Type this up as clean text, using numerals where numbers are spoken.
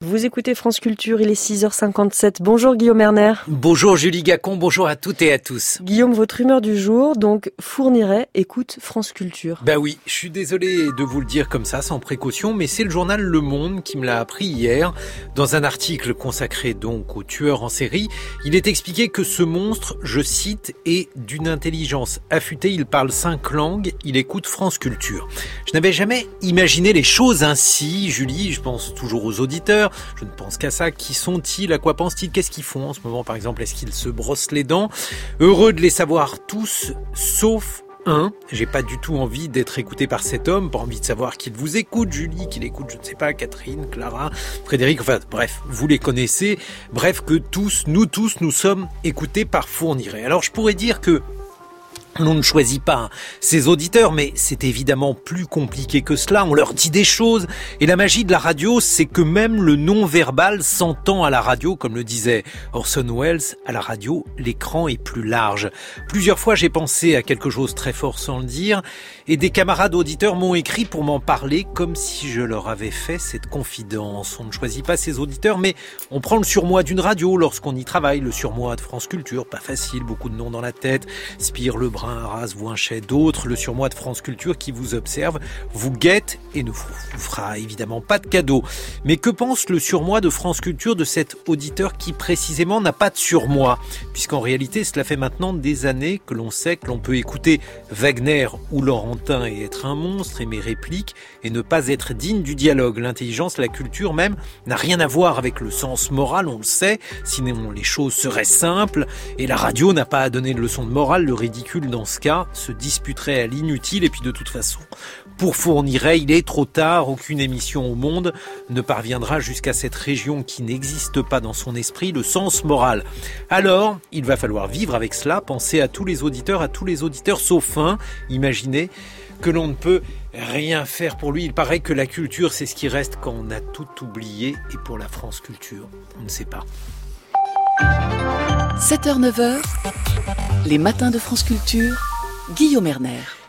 Vous écoutez France Culture, il est 6h57. Bonjour Guillaume Erner. Bonjour Julie Gacon, bonjour à toutes et à tous. Guillaume, votre humeur du jour, donc Fourniret écoute France Culture. Bah oui, je suis désolé de vous le dire comme ça, sans précaution, mais c'est le journal Le Monde qui me l'a appris hier. Dans un article consacré donc au tueur en série, il est expliqué que ce monstre, je cite, est d'une intelligence affûtée, il parle 5 langues, il écoute France Culture. Je n'avais jamais imaginé les choses ainsi, Julie, je pense toujours aux auditeurs. Je ne pense qu'à ça. Qui sont-ils? À quoi pensent-ils? Qu'est-ce qu'ils font en ce moment, par exemple? Est-ce qu'ils se brossent les dents? Heureux de les savoir tous, sauf un. J'ai pas du tout envie d'être écouté par cet homme, pas envie de savoir qu'il vous écoute, Julie, qu'il écoute, je ne sais pas, Catherine, Clara, Frédéric, enfin bref, vous les connaissez. Bref, que tous, nous sommes écoutés par Fourniret. Alors je pourrais dire que on ne choisit pas ses auditeurs, mais c'est évidemment plus compliqué que cela. On leur dit des choses. Et la magie de la radio, c'est que même le non-verbal s'entend à la radio. Comme le disait Orson Welles, à la radio, l'écran est plus large. Plusieurs fois, j'ai pensé à quelque chose très fort sans le dire. Et des camarades auditeurs m'ont écrit pour m'en parler comme si je leur avais fait cette confidence. On ne choisit pas ses auditeurs, mais on prend le surmoi d'une radio lorsqu'on y travaille. Le surmoi de France Culture, pas facile, beaucoup de noms dans la tête. Spire, Lebrun, Arras, Voinchet, d'autres, le surmoi de France Culture qui vous observe, vous guette et ne vous fera évidemment pas de cadeau. Mais que pense le surmoi de France Culture de cet auditeur qui précisément n'a pas de surmoi? Puisqu'en réalité, cela fait maintenant des années que l'on sait que l'on peut écouter Wagner ou Laurentin et être un monstre, aimer réplique et ne pas être digne du dialogue. L'intelligence, la culture même, n'a rien à voir avec le sens moral, on le sait, sinon les choses seraient simples. Et la radio n'a pas à donner de leçon de morale, le ridicule dans ce cas se disputerait à l'inutile et puis de toute façon, pour Fourniret, il est trop tard, aucune émission au monde ne parviendra jusqu'à cette région qui n'existe pas dans son esprit, le sens moral. Alors, il va falloir vivre avec cela, penser à tous les auditeurs sauf un, imaginez que l'on ne peut rien faire pour lui. Il paraît que la culture, c'est ce qui reste quand on a tout oublié et pour la France Culture, on ne sait pas. 7h-9h, les matins de France Culture, Guillaume Erner.